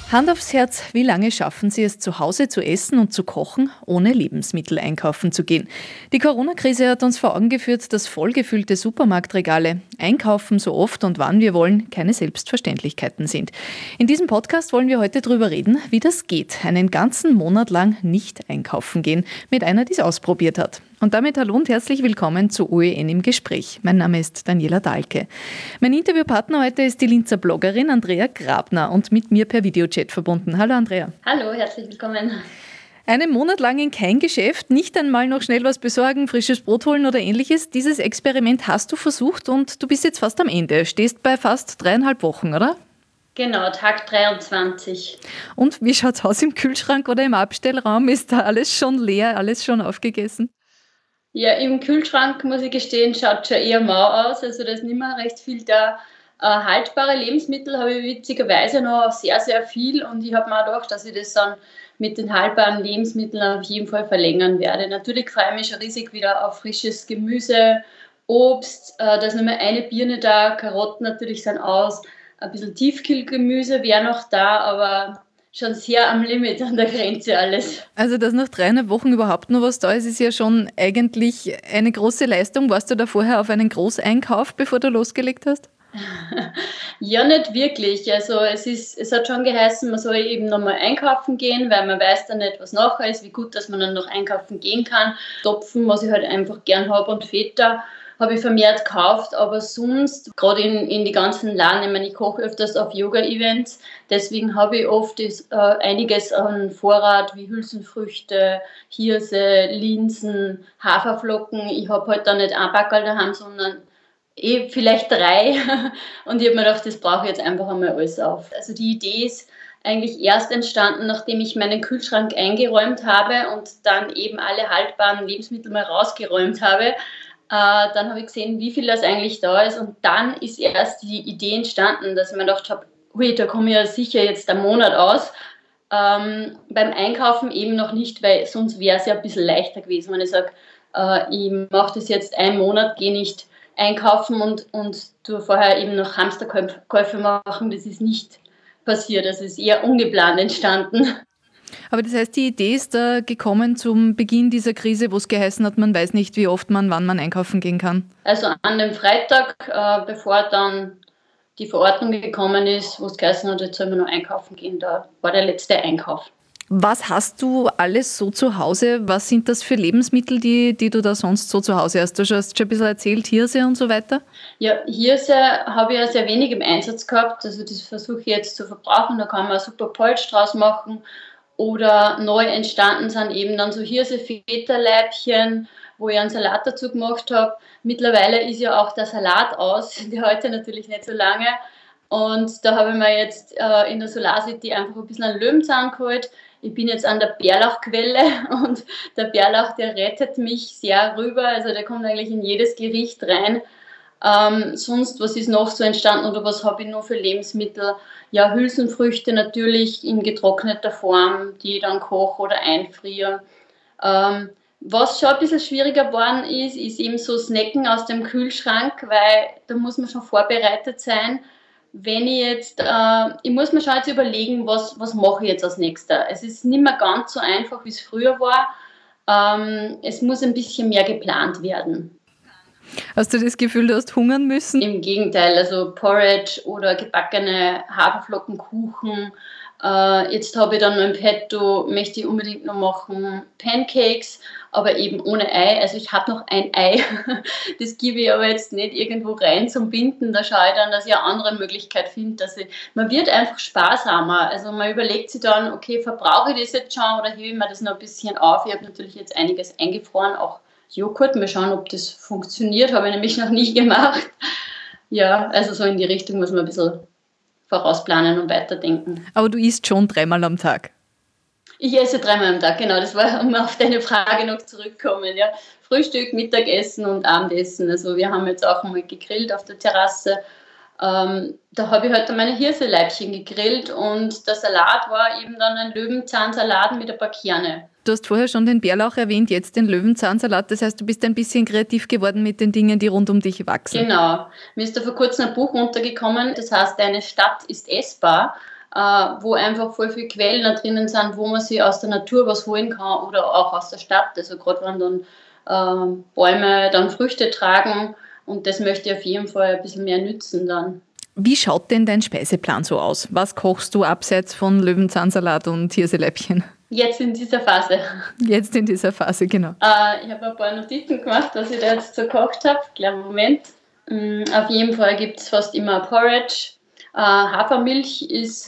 Hand aufs Herz, wie lange schaffen Sie es zu Hause zu essen und zu kochen, ohne Lebensmittel einkaufen zu gehen? Die Corona-Krise hat uns vor Augen geführt, dass vollgefüllte Supermarktregale, einkaufen so oft und wann wir wollen, keine Selbstverständlichkeiten sind. In diesem Podcast wollen wir heute darüber reden, wie das geht, einen ganzen Monat lang nicht einkaufen gehen, mit einer, die es ausprobiert hat. Und damit hallo und herzlich willkommen zu OEN im Gespräch. Mein Name ist Daniela Dahlke. Mein Interviewpartner heute ist die Linzer Bloggerin Andrea Grabner und mit mir per Videochat verbunden. Hallo Andrea. Hallo, herzlich willkommen. Einen Monat lang in kein Geschäft, nicht einmal noch schnell was besorgen, frisches Brot holen oder ähnliches. Dieses Experiment hast du versucht und du bist jetzt fast am Ende. Stehst bei fast 3,5 Wochen, oder? Genau, Tag 23. Und wie schaut's aus im Kühlschrank oder im Abstellraum? Ist da alles schon leer, alles schon aufgegessen? Ja, im Kühlschrank, muss ich gestehen, schaut schon eher mau aus. Also da ist nicht mehr recht viel da. Haltbare Lebensmittel habe ich witzigerweise noch sehr, sehr viel. Und ich habe mir auch gedacht, dass ich das dann mit den haltbaren Lebensmitteln auf jeden Fall verlängern werde. Natürlich freue ich mich schon riesig wieder auf frisches Gemüse, Obst. Da ist nicht mehr eine Birne da, Karotten natürlich sind aus. Ein bisschen Tiefkühlgemüse wäre noch da, aber schon sehr am Limit, an der Grenze alles. Also, dass nach 3,5 Wochen überhaupt noch was da ist, ist ja schon eigentlich eine große Leistung. Warst du da vorher auf einen Großeinkauf, bevor du losgelegt hast? Ja, nicht wirklich. Also es hat schon geheißen, man soll eben nochmal einkaufen gehen, weil man weiß dann nicht, was nachher ist, wie gut, dass man dann noch einkaufen gehen kann. Topfen, was ich halt einfach gern habe, und Feta habe ich vermehrt gekauft, aber sonst, gerade in die ganzen Läden, ich meine, ich koche öfters auf Yoga-Events, deswegen habe ich oft einiges an Vorrat, wie Hülsenfrüchte, Hirse, Linsen, Haferflocken. Ich habe halt dann nicht ein Packerl daheim, sondern vielleicht 3. Und ich habe mir gedacht, das brauche ich jetzt einfach einmal alles auf. Also die Idee ist eigentlich erst entstanden, nachdem ich meinen Kühlschrank eingeräumt habe und dann eben alle haltbaren Lebensmittel mal rausgeräumt habe. Dann habe ich gesehen, wie viel das eigentlich da ist, und dann ist erst die Idee entstanden, dass ich mir gedacht habe, hui, da komme ich ja sicher jetzt einen Monat aus. Beim Einkaufen eben noch nicht, weil sonst wäre es ja ein bisschen leichter gewesen, wenn ich sage, ich mache das jetzt einen Monat, gehe nicht einkaufen und tue vorher eben noch Hamsterkäufe machen. Das ist nicht passiert, das ist eher ungeplant entstanden. Aber das heißt, die Idee ist da gekommen zum Beginn dieser Krise, wo es geheißen hat, man weiß nicht, wie oft man, wann man einkaufen gehen kann. Also an dem Freitag, bevor dann die Verordnung gekommen ist, wo es geheißen hat, jetzt sollen wir noch einkaufen gehen, da war der letzte Einkauf. Was hast du alles so zu Hause? Was sind das für Lebensmittel, die du da sonst so zu Hause hast? Du hast schon ein bisschen erzählt, Hirse und so weiter. Ja, Hirse habe ich ja sehr wenig im Einsatz gehabt, also das versuche ich jetzt zu verbrauchen, da kann man einen super Polsch draus machen. Oder neu entstanden sind eben dann so Hirse-Feta-Leibchen, wo ich einen Salat dazu gemacht habe. Mittlerweile ist ja auch der Salat aus, der heute natürlich nicht so lange. Und da habe ich mir jetzt in der Solar City einfach ein bisschen einen Löwenzahn geholt. Ich bin jetzt an der Bärlauchquelle und der Bärlauch, der rettet mich sehr rüber. Also der kommt eigentlich in jedes Gericht rein. Sonst, was ist noch so entstanden oder was habe ich noch für Lebensmittel? Ja, Hülsenfrüchte natürlich in getrockneter Form, die ich dann koche oder einfriere. Was schon ein bisschen schwieriger geworden ist, ist eben so Snacken aus dem Kühlschrank, weil da muss man schon vorbereitet sein. Wenn ich jetzt, ich muss mir schon jetzt überlegen, was mache ich jetzt als nächster. Es ist nicht mehr ganz so einfach, wie es früher war. Es muss ein bisschen mehr geplant werden. Hast du das Gefühl, du hast hungern müssen? Im Gegenteil, also Porridge oder gebackene Haferflockenkuchen. Jetzt habe ich dann noch im Petto, möchte ich unbedingt noch machen, Pancakes, aber eben ohne Ei. Also ich habe noch ein Ei, das gebe ich aber jetzt nicht irgendwo rein zum Binden. Da schaue ich dann, dass ich eine andere Möglichkeit finde. Man wird einfach sparsamer. Also man überlegt sich dann, okay, verbrauche ich das jetzt schon oder hebe ich mir das noch ein bisschen auf. Ich habe natürlich jetzt einiges eingefroren, auch Joghurt. Mal schauen, ob das funktioniert. Habe ich nämlich noch nie gemacht. Ja, also so in die Richtung muss man ein bisschen vorausplanen und weiterdenken. Aber du isst schon 3-mal am Tag? Ich esse 3-mal am Tag, genau. Das war, um auf deine Frage noch zurückkommen. Ja. Frühstück, Mittagessen und Abendessen. Also wir haben jetzt auch mal gegrillt auf der Terrasse. Da habe ich heute meine Hirseleibchen gegrillt und der Salat war eben dann ein Löwenzahnsalat mit ein paar Kerne. Du hast vorher schon den Bärlauch erwähnt, jetzt den Löwenzahnsalat. Das heißt, du bist ein bisschen kreativ geworden mit den Dingen, die rund um dich wachsen. Genau. Mir ist da vor kurzem ein Buch runtergekommen, das heißt, deine Stadt ist essbar. wo einfach voll viele Quellen da drinnen sind, wo man sich aus der Natur was holen kann oder auch aus der Stadt. Also gerade wenn dann Bäume dann Früchte tragen, und das möchte ich auf jeden Fall ein bisschen mehr nützen dann. Wie schaut denn dein Speiseplan so aus? Was kochst du abseits von Löwenzahnsalat und Hirseläppchen? Jetzt in dieser Phase. Jetzt in dieser Phase, genau. Ich habe ein paar Notizen gemacht, was ich da jetzt so gekocht habe. Kleinen Moment. Auf jeden Fall gibt es fast immer Porridge. Hafermilch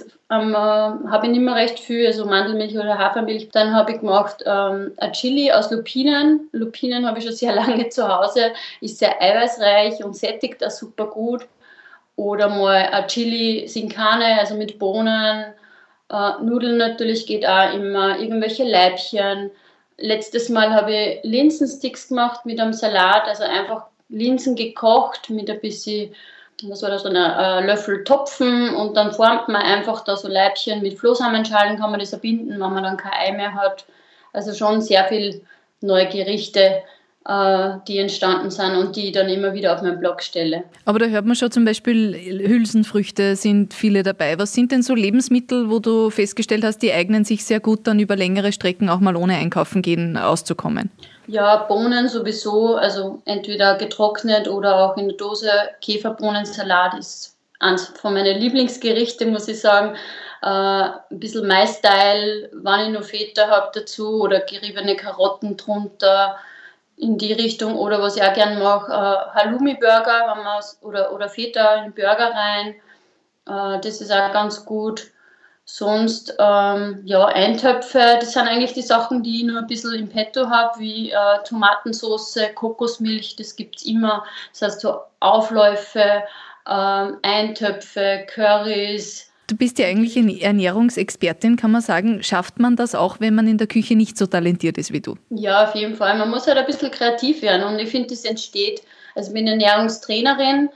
habe ich nicht mehr recht viel, also Mandelmilch oder Hafermilch. Dann habe ich gemacht ein Chili aus Lupinen. Lupinen habe ich schon sehr lange zu Hause, ist sehr eiweißreich und sättigt da super gut. Oder mal ein Chili sin Carne, also mit Bohnen. Nudeln natürlich geht auch immer, irgendwelche Leibchen. Letztes Mal habe ich Linsensticks gemacht mit einem Salat, also einfach Linsen gekocht mit ein bisschen, was war das, so ein Löffel Topfen, und dann formt man einfach da so Leibchen mit Flohsamenschalen, kann man das binden, wenn man dann kein Ei mehr hat. Also schon sehr viel neue Gerichte, die entstanden sind und die ich dann immer wieder auf meinen Blog stelle. Aber da hört man schon zum Beispiel, Hülsenfrüchte sind viele dabei. Was sind denn so Lebensmittel, wo du festgestellt hast, die eignen sich sehr gut, dann über längere Strecken auch mal ohne Einkaufen gehen auszukommen? Ja, Bohnen sowieso, also entweder getrocknet oder auch in der Dose. Käferbohnensalat ist eines von meinen Lieblingsgerichten, muss ich sagen. Ein bisschen Mais-Style, wenn ich noch Feta habe dazu, oder geriebene Karotten drunter, in die Richtung. Oder was ich auch gerne mache, Halloumi-Burger, oder Feta in den Burger rein. Das ist auch ganz gut. Sonst, Eintöpfe, das sind eigentlich die Sachen, die ich nur ein bisschen im Petto habe, wie Tomatensauce, Kokosmilch, das gibt es immer. Das heißt so Aufläufe, Eintöpfe, Currys. Du bist ja eigentlich eine Ernährungsexpertin, kann man sagen. Schafft man das auch, wenn man in der Küche nicht so talentiert ist wie du? Ja, auf jeden Fall. Man muss halt ein bisschen kreativ werden, und ich finde, das entsteht. Also ich bin Ernährungstrainerin,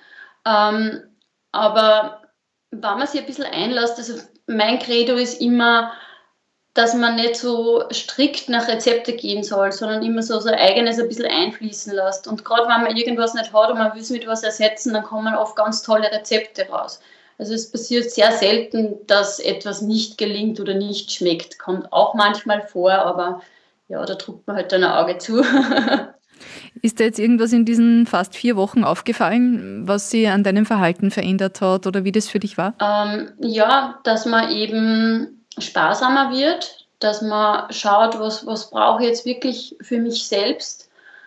aber wenn man sich ein bisschen einlässt, also mein Credo ist immer, dass man nicht so strikt nach Rezepte gehen soll, sondern immer so sein eigenes ein bisschen einfließen lässt. Und gerade wenn man irgendwas nicht hat und man will es mit was ersetzen, dann kommen oft ganz tolle Rezepte raus. Also es passiert sehr selten, dass etwas nicht gelingt oder nicht schmeckt. Kommt auch manchmal vor, aber ja, da drückt man halt dann ein Auge zu. Ist dir jetzt irgendwas in diesen fast 4 Wochen aufgefallen, was sich an deinem Verhalten verändert hat oder wie das für dich war? Ja, dass man eben sparsamer wird, dass man schaut, was brauche ich jetzt wirklich für mich selbst.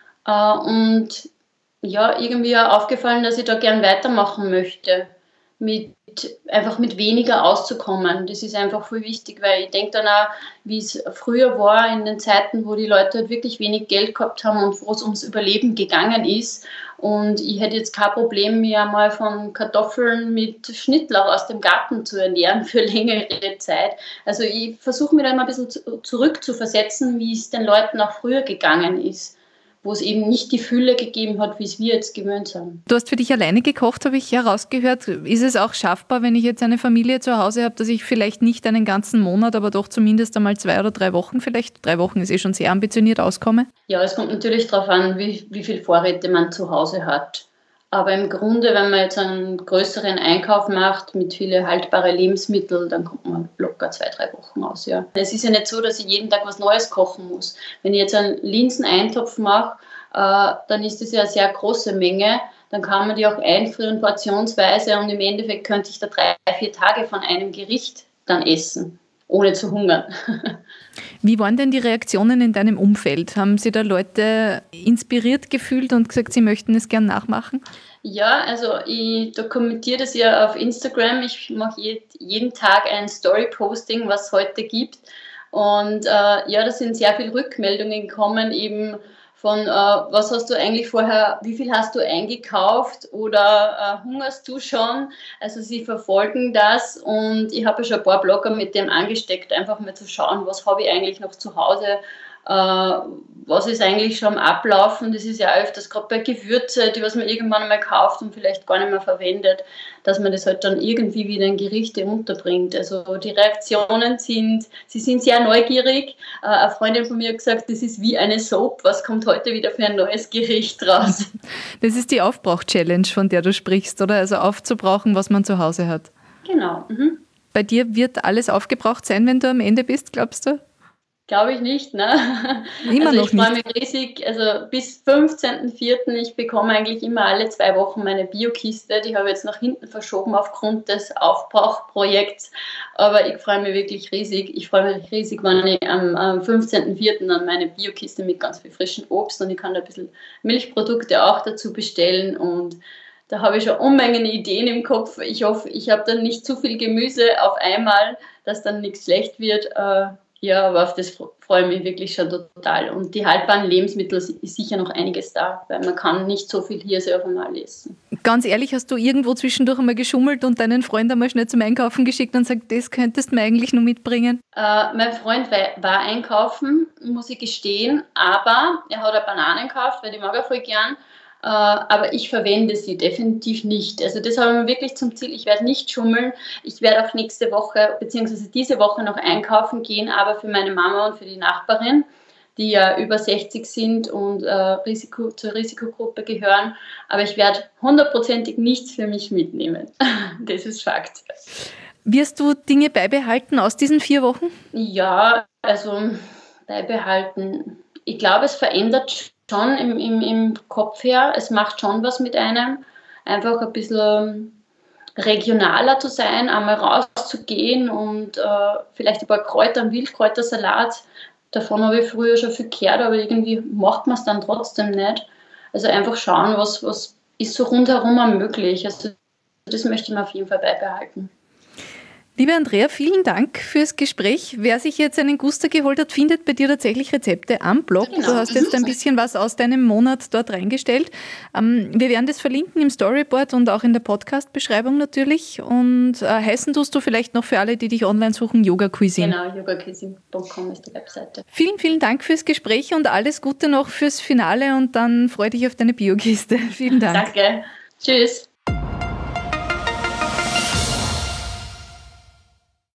Und ja, irgendwie auch aufgefallen, dass ich da gern weitermachen möchte, einfach mit weniger auszukommen. Das ist einfach voll wichtig, weil ich denke dann auch, wie es früher war, in den Zeiten, wo die Leute halt wirklich wenig Geld gehabt haben und wo es ums Überleben gegangen ist. Und ich hätte jetzt kein Problem, mir einmal von Kartoffeln mit Schnittlauch aus dem Garten zu ernähren für längere Zeit. Also ich versuche mir da immer ein bisschen zurückzuversetzen, wie es den Leuten auch früher gegangen ist, wo es eben nicht die Fülle gegeben hat, wie es wir jetzt gewöhnt sind. Du hast für dich alleine gekocht, habe ich herausgehört. Ist es auch schaffbar, wenn ich jetzt eine Familie zu Hause habe, dass ich vielleicht nicht einen ganzen Monat, aber doch zumindest einmal 2 oder 3 Wochen vielleicht, 3 Wochen ist schon sehr ambitioniert, auskomme? Ja, es kommt natürlich darauf an, wie viel Vorräte man zu Hause hat. Aber im Grunde, wenn man jetzt einen größeren Einkauf macht mit vielen haltbaren Lebensmitteln, dann kommt man locker 2, 3 Wochen aus. Ja. Es ist ja nicht so, dass ich jeden Tag was Neues kochen muss. Wenn ich jetzt einen Linseneintopf mache, dann ist das ja eine sehr große Menge. Dann kann man die auch einfrieren portionsweise, und im Endeffekt könnte ich da 3, 4 Tage von einem Gericht dann essen, ohne zu hungern. Wie waren denn die Reaktionen in deinem Umfeld? Haben sich da Leute inspiriert gefühlt und gesagt, sie möchten es gern nachmachen? Ja, also ich dokumentiere das ja auf Instagram. Ich mache jeden Tag ein Story-Posting, was es heute gibt. Und da sind sehr viele Rückmeldungen gekommen, eben von was hast du eigentlich vorher, wie viel hast du eingekauft oder hungerst du schon? Also sie verfolgen das, und ich habe ja schon ein paar Blogger mit dem angesteckt, einfach mal zu schauen, was habe ich eigentlich noch zu Hause, was ist eigentlich schon am Ablaufen. Das ist ja öfters gerade bei Gewürze, die was man irgendwann einmal kauft und vielleicht gar nicht mehr verwendet, dass man das halt dann irgendwie wieder in Gerichte unterbringt. Also die Reaktionen sie sind sehr neugierig. Eine Freundin von mir hat gesagt, das ist wie eine Soap, was kommt heute wieder für ein neues Gericht raus? Das ist die Aufbrauch-Challenge, von der du sprichst, oder? Also aufzubrauchen, was man zu Hause hat. Genau. Mhm. bei dir wird alles aufgebraucht sein, wenn du am Ende bist, glaubst du? Glaube ich nicht, ne? Immer also noch ich freue nicht. mich riesig, also bis 15.04. Ich bekomme eigentlich immer alle 2 Wochen meine Biokiste, die habe ich jetzt nach hinten verschoben aufgrund des Aufbrauchprojekts, aber ich freue mich wirklich riesig. Ich freue mich riesig, wenn ich am 15.04. dann meine Biokiste mit ganz viel frischem Obst und ich kann da ein bisschen Milchprodukte auch dazu bestellen und da habe ich schon Unmengen Ideen im Kopf. Ich hoffe, ich habe dann nicht zu viel Gemüse auf einmal, dass dann nichts schlecht wird. Ja, aber auf das freue ich mich wirklich schon total. Und die haltbaren Lebensmittel ist sicher noch einiges da, weil man kann nicht so viel hier auf einmal essen. Ganz ehrlich, hast du irgendwo zwischendurch einmal geschummelt und deinen Freund einmal schnell zum Einkaufen geschickt und sagt, das könntest du mir eigentlich nur mitbringen? Mein Freund war einkaufen, muss ich gestehen, aber er hat eine Bananen gekauft, weil die mag er voll gern. Aber ich verwende sie definitiv nicht. Also das habe ich mir wirklich zum Ziel, ich werde nicht schummeln. Ich werde auch nächste Woche bzw. diese Woche noch einkaufen gehen, aber für meine Mama und für die Nachbarin, die ja über 60 sind und zur Risikogruppe gehören. Aber ich werde 100%ig nichts für mich mitnehmen. Das ist Fakt. Wirst du Dinge beibehalten aus diesen 4 Wochen? Ja, also beibehalten. Ich glaube, es verändert schon im Kopf her. Es macht schon was mit einem. Einfach ein bisschen regionaler zu sein, einmal rauszugehen und vielleicht ein paar Kräuter, einen Wildkräutersalat. Davon habe ich früher schon viel gehört, aber irgendwie macht man es dann trotzdem nicht. Also einfach schauen, was ist so rundherum möglich. Also das möchte ich mir auf jeden Fall beibehalten. Liebe Andrea, vielen Dank fürs Gespräch. Wer sich jetzt einen Guster geholt hat, findet bei dir tatsächlich Rezepte am Blog. Genau. Du hast jetzt ein bisschen was aus deinem Monat dort reingestellt. Wir werden das verlinken im Storyboard und auch in der Podcast-Beschreibung natürlich. Und heißen tust du vielleicht noch für alle, die dich online suchen, Yoga Cuisine. Genau, yogacuisine.com ist die Webseite. Vielen, vielen Dank fürs Gespräch und alles Gute noch fürs Finale und dann freue dich auf deine Biokiste. Vielen Dank. Danke. Tschüss.